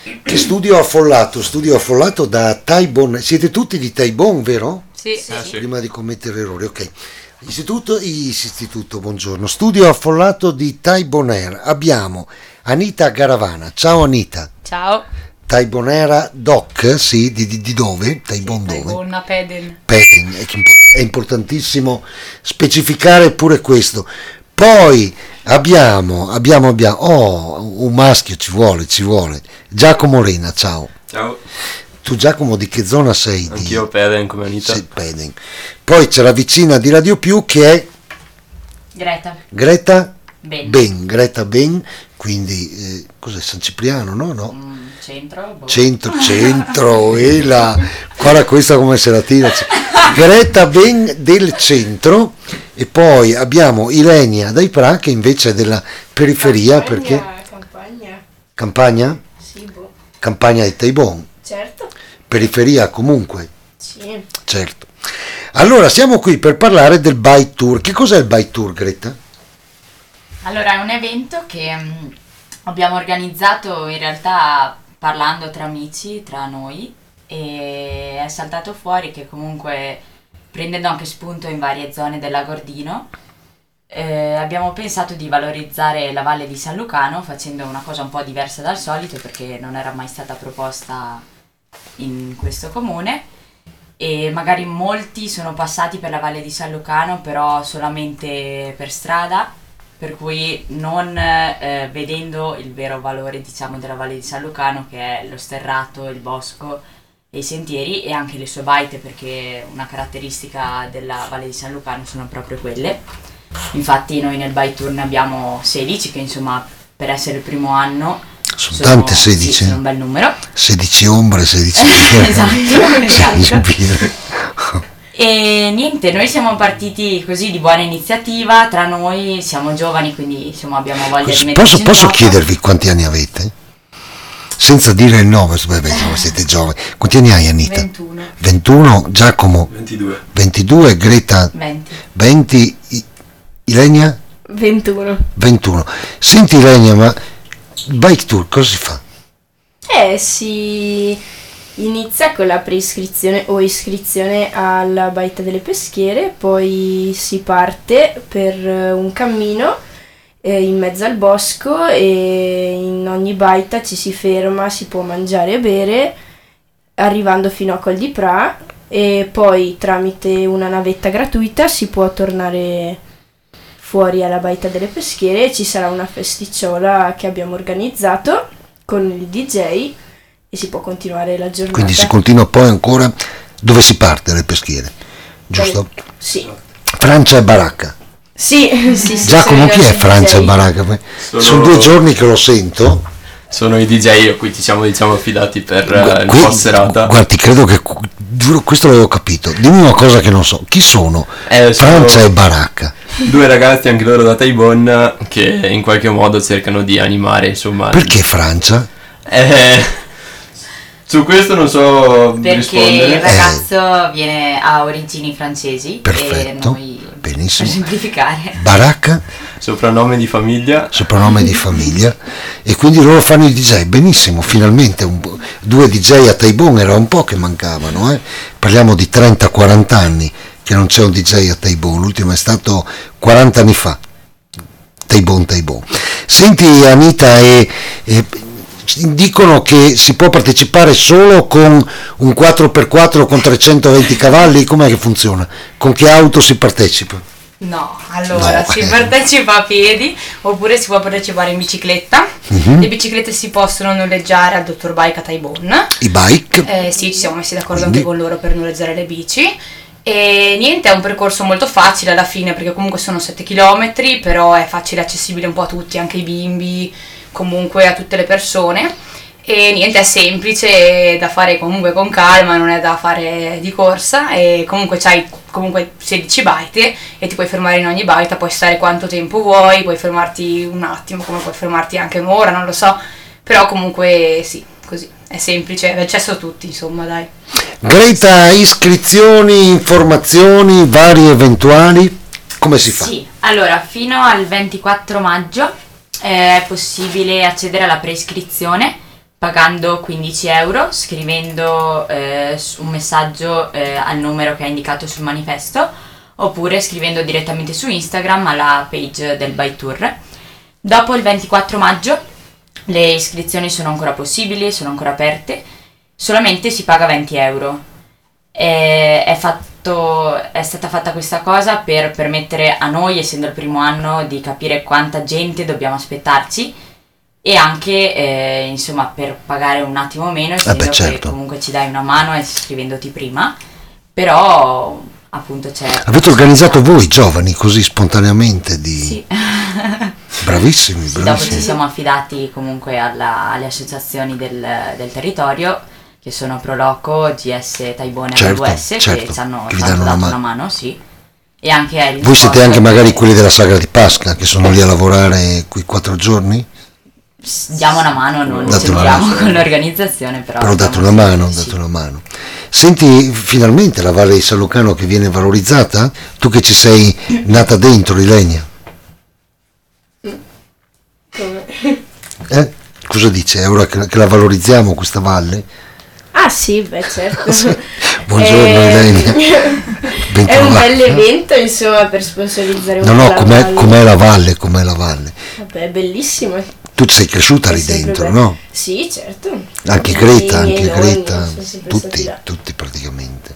Che studio affollato da Taibon. Siete tutti di Taibon, vero? Sì. Sì. Prima di commettere errori, ok. Istituto, buongiorno. Studio affollato di Taibonera. Abbiamo Anita Garavana. Ciao Anita. Ciao. Taibonera Doc, sì, di dove? Taibon dove? Taibon a Peden. Peden, è importantissimo specificare pure questo. Poi abbiamo, un maschio ci vuole. Giacomo Rena, ciao. Ciao. Tu Giacomo di che zona sei? Anch'io Peden come Anita. Sì, Peden. Poi c'è la vicina di Radio Più che è Greta Ben. Greta Ben, quindi cos'è, San Cipriano, no? Centro, e la guarda questa come se la tira. Greta Ben del centro, e poi abbiamo Ilenia dai Pra che invece è della periferia. Perché? Campagna? Sì, boh. Campagna di Taibon. Certo. Periferia comunque. Sì. Certo. Allora siamo qui per parlare del Bike Tour. Che cos'è il Bike Tour, Greta? Allora, è un evento che abbiamo organizzato in realtà parlando tra amici, tra noi, e è saltato fuori che comunque, prendendo anche spunto in varie zone del Lago Ordino, abbiamo pensato di valorizzare la Valle di San Lucano facendo una cosa un po' diversa dal solito, perché non era mai stata proposta in questo comune, e magari molti sono passati per la Valle di San Lucano però solamente per strada, per cui non vedendo il vero valore, diciamo, della Valle di San Lucano, che è lo sterrato, il bosco e i sentieri, e anche le sue baite, perché una caratteristica della Valle di San Lucano sono proprio quelle. Infatti noi nel Bike Tour ne abbiamo 16, che insomma per essere il primo anno sono tante 16. Sì, sono un bel numero. 16 ombre, 16 esatto. E niente, noi siamo partiti così di buona iniziativa, tra noi siamo giovani, quindi insomma abbiamo voglia di metterci in Posso gioco. chiedervi quanti anni avete? Senza dire il nome, siete giovani. Quanti anni hai, Anita? 21. 21, Giacomo? 22. 22, Greta? 20, Ilenia? 21. 21. Senti Ilenia, ma il Bike Tour cosa si fa? Si inizia con la preiscrizione o iscrizione alla Baita delle Peschiere, poi si parte per un cammino in mezzo al bosco, e in ogni baita ci si ferma, si può mangiare e bere, arrivando fino a Col di Pra, e poi tramite una navetta gratuita si può tornare fuori alla Baita delle Peschiere, e ci sarà una festicciola che abbiamo organizzato con il DJ, e si può continuare la giornata. Quindi si continua poi ancora dove si parte, le Peschiere, giusto? Sì. Francia e Baracca. Sì. Giacomo, chi è Francia e Baracca? Sono 2 giorni che lo sento. Sono i DJ a cui ci siamo affidati per il post serata. Guardi, credo che giuro, questo l'avevo capito. Dimmi una cosa che non so. Chi sono? Sono Francia e Baracca. 2 ragazzi, anche loro da Taibon, che in qualche modo cercano di animare, insomma. Perché Francia? Su questo non so perché rispondere. Il ragazzo ha origini francesi. Perfetto. E noi, benissimo. per semplificare. Baracca? Soprannome di famiglia. E quindi loro fanno i DJ. Benissimo, finalmente 2 DJ a Taibon, era un po' che mancavano. Parliamo di 30-40 anni che non c'è un DJ a Taibon, l'ultimo è stato 40 anni fa. Taibon. Senti Anita, dicono che si può partecipare solo con un 4x4 con 320 cavalli, com'è che funziona? Con che auto si partecipa? No, allora si partecipa a piedi, oppure si può partecipare in bicicletta. Le biciclette si possono noleggiare al Dottor Bike a Taibon. I bike? Sì, ci siamo messi d'accordo anche con loro per noleggiare le bici. E niente, è un percorso molto facile alla fine, perché comunque sono 7 km, però è facile, accessibile un po' a tutti, anche ai bimbi, comunque a tutte le persone. E niente, è semplice da fare comunque con calma, non è da fare di corsa, e comunque c'hai 16 baite e ti puoi fermare in ogni baita, puoi stare quanto tempo vuoi, puoi fermarti un attimo, come puoi fermarti anche un'ora, non lo so, però comunque sì, così è semplice, è accesso a tutti, insomma, dai. Greta, iscrizioni, informazioni varie eventuali, come si fa? Sì, allora fino al 24 maggio è possibile accedere alla preiscrizione pagando 15 euro, scrivendo un messaggio al numero che è indicato sul manifesto, oppure scrivendo direttamente su Instagram alla page del Bike Tour. Dopo il 24 maggio le iscrizioni sono ancora possibili, sono ancora aperte, solamente si paga 20 euro. È stata fatta questa cosa per permettere a noi, essendo il primo anno, di capire quanta gente dobbiamo aspettarci, e anche insomma per pagare un attimo meno, essendo che comunque ci dai una mano iscrivendoti prima, però appunto c'è... Avete organizzato voi giovani così spontaneamente Sì. Bravissimi, Sì, dopo ci siamo affidati comunque alle associazioni del territorio, che sono Proloco, GS Taibone e AWS, che ci hanno dato una mano, sì. E anche voi siete anche magari quelli della Sagra di Pasqua, che sono lì a lavorare quei 4 giorni? Diamo una mano, non c'entriamo con l'organizzazione, però date una mano, date una mano. Senti, finalmente la Valle di San Lucano che viene valorizzata, tu che ci sei nata dentro, Ilenia. Come? Cosa dice? È ora che la valorizziamo questa valle? Ah sì, beh certo. Sì. Buongiorno Ilenia. È un bel evento, insomma, per sponsorizzare un po' la valle. Com'è la valle? Com'è la valle? Vabbè, è bellissima. Tu sei cresciuta lì dentro, no? Sì, certo. Anche Greta, tutti praticamente.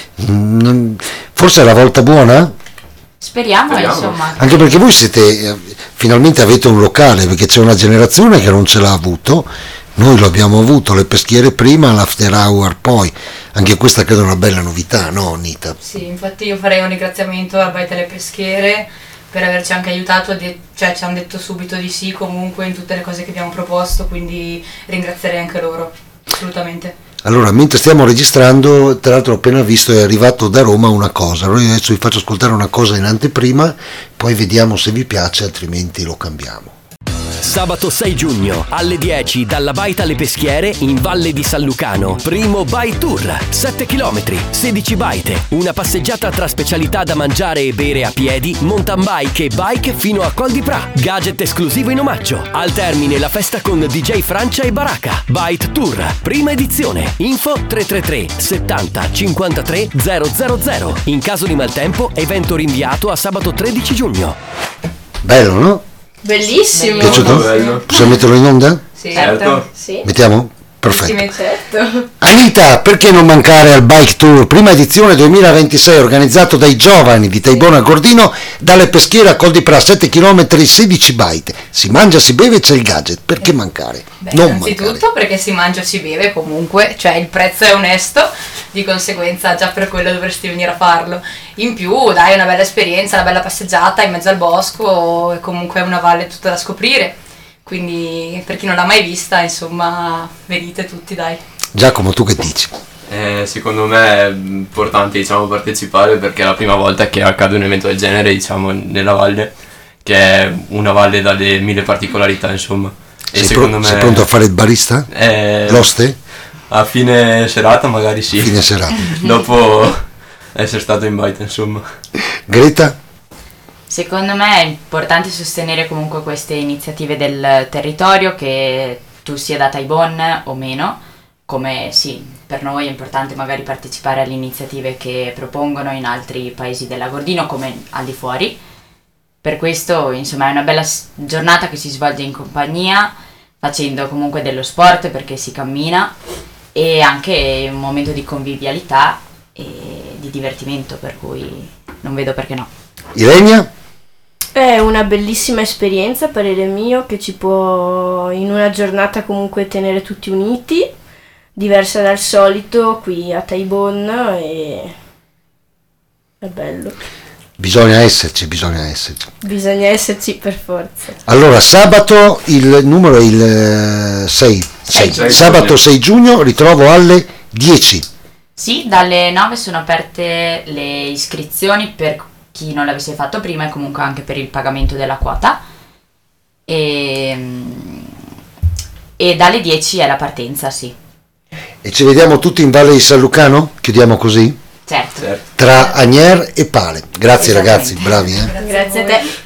Forse è la volta buona? Speriamo. Insomma. Anche perché voi finalmente avete un locale, perché c'è una generazione che non ce l'ha avuto. Noi lo abbiamo avuto, le peschiere prima, l'after hour poi. Anche questa credo è una bella novità, no Nita? Sì, infatti io farei un ringraziamento al Bike delle Peschiere per averci anche aiutato, ci hanno detto subito di sì comunque in tutte le cose che abbiamo proposto, quindi ringrazierei anche loro, assolutamente. Allora, mentre stiamo registrando, tra l'altro ho appena visto, è arrivato da Roma una cosa. Allora io adesso vi faccio ascoltare una cosa in anteprima, poi vediamo se vi piace, altrimenti lo cambiamo. Sabato 6 giugno alle 10 dalla Baita alle Peschiere in Valle di San Lucano. Primo Bike Tour, 7 km, 16 baite, una passeggiata tra specialità da mangiare e bere a piedi, mountain bike e bike fino a Col di Pra. Gadget esclusivo in omaggio. Al termine la festa con DJ Francia e Baracca. Bike Tour, prima edizione. Info 333 70 53 000. In caso di maltempo, evento rinviato a sabato 13 giugno. Bello, no? Bellissimo. Piaciuto? Bello. Possiamo metterlo in onda? Sì, Certo. Sì. Mettiamo? Perfetto. Certo. Anita, perché non mancare al Bike Tour, prima edizione 2026, organizzato dai giovani di Taibona Gordino, dalle peschiere a Col di Pra, 7 km, 16 baite. Si mangia, si beve, c'è il gadget, perché mancare? Non innanzitutto mancare. perché si mangia e si beve comunque, cioè il prezzo è onesto, di conseguenza già per quello dovresti venire a farlo. In più dai una bella esperienza, una bella passeggiata in mezzo al bosco, e comunque è una valle tutta da scoprire. Quindi per chi non l'ha mai vista, insomma, venite tutti, dai. Giacomo, tu che dici? Secondo me è importante, diciamo, partecipare, perché è la prima volta che accade un evento del genere, diciamo, nella valle, che è una valle dalle 1000 particolarità, insomma. E Sei secondo me sei pronto a fare il barista? L'oste? A fine serata magari sì. Fine serata. Dopo essere stato in baita, insomma. Greta? Secondo me è importante sostenere comunque queste iniziative del territorio, che tu sia da Taibon o meno, come sì, per noi è importante magari partecipare alle iniziative che propongono in altri paesi della Gordino come al di fuori. Per questo insomma è una bella giornata che si svolge in compagnia, facendo comunque dello sport perché si cammina, e anche un momento di convivialità e di divertimento, per cui non vedo perché no. Ilenia? È una bellissima esperienza, a parere mio, che ci può in una giornata comunque tenere tutti uniti, diversa dal solito qui a Taibon, e è bello. Bisogna esserci. Bisogna esserci per forza. Allora, sabato il numero è il 6. Sabato 6 giugno, ritrovo alle 10. Sì, dalle 9 sono aperte le iscrizioni per chi non l'avesse fatto prima, e comunque anche per il pagamento della quota, e dalle 10 è la partenza, sì. E ci vediamo tutti in Valle di San Lucano? Chiudiamo così? Certo. Tra Agnier e Pale. Grazie ragazzi, bravi. Grazie a te.